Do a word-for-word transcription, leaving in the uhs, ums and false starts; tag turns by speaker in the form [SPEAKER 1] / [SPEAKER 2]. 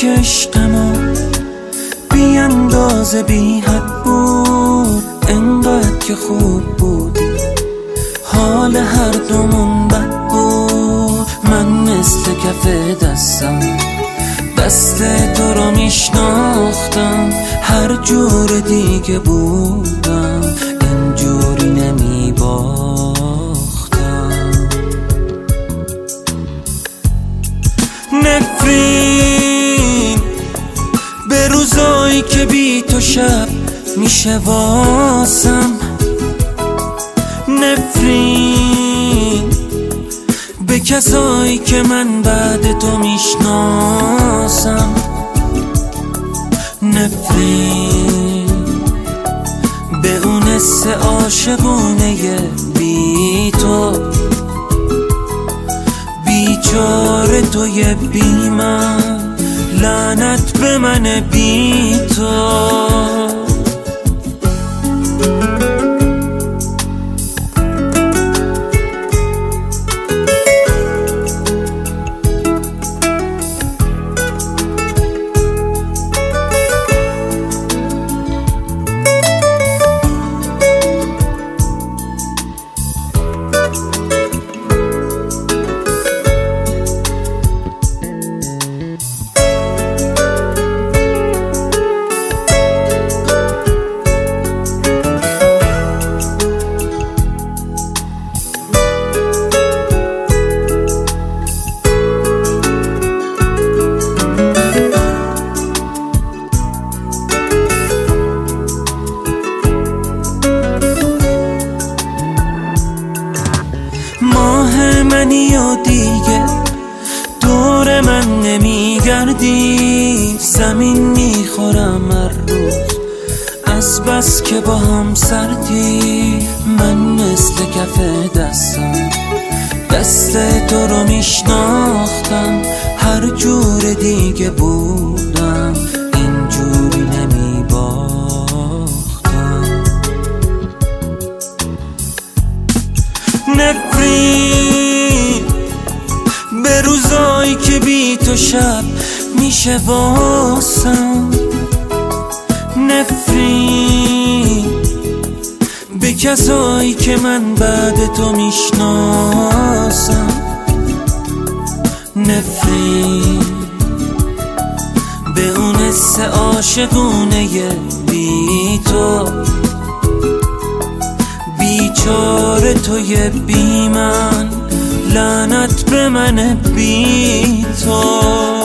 [SPEAKER 1] که عشق ما بی اندازه بی حد بود، انقدر که خوب بودی حال هر دومون بد بود. من مثل کف دستم دست تو رو میشناختم، هر جور دیگه بودم اینجوری نمیباختم. نفرین به روزایی که بی تو شب میشه واسم، نفرین به کسایی که من بعد تو میشناسم، نفرین به اون حس عاشقونه بی تو، بیچاره توی بی من، لعنت به من بی تو. ماه منی و دیگه دور من نمیگردی، زمین میخورم هر روز از بس که با هم سردی. من مثل کف دستم دست تو رو میشناختم، هر جور دیگه بودم اینجوری نمیباختم. نفرین به روزایی که بی تو شب میشه واسم، نفرین به کسایی که من بعد تو میشناسم، نفرین به اون حس عاشقونه بی تو، بیچاره توی بی من، لعنت به من بی تو.